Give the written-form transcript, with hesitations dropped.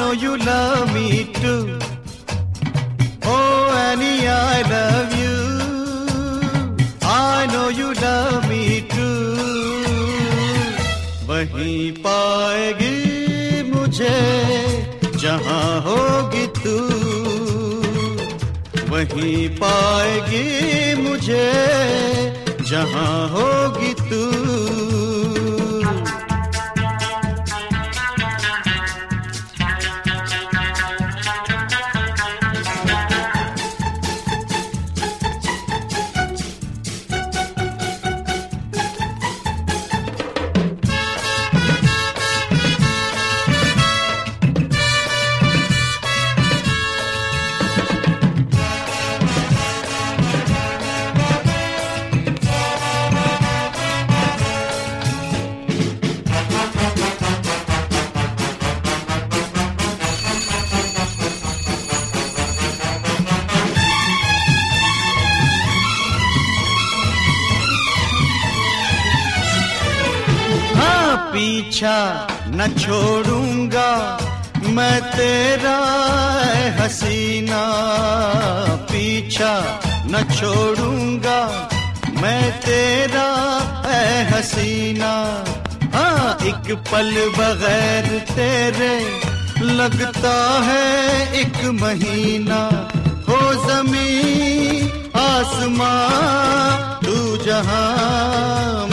know you love me too. Oh Annie, I love you. I know you love me too. वहीं पाएगी मुझे जहाँ होगी तू. वहीं पाएगी मुझे जहाँ होगी तू. पीछा न छोड़ूंगा मैं तेरा हसीना. पीछा न छोड़ूंगा मैं तेरा हसीना. हाँ एक पल बगैर तेरे लगता है एक महीना. हो ज़मीं आसमां तू जहां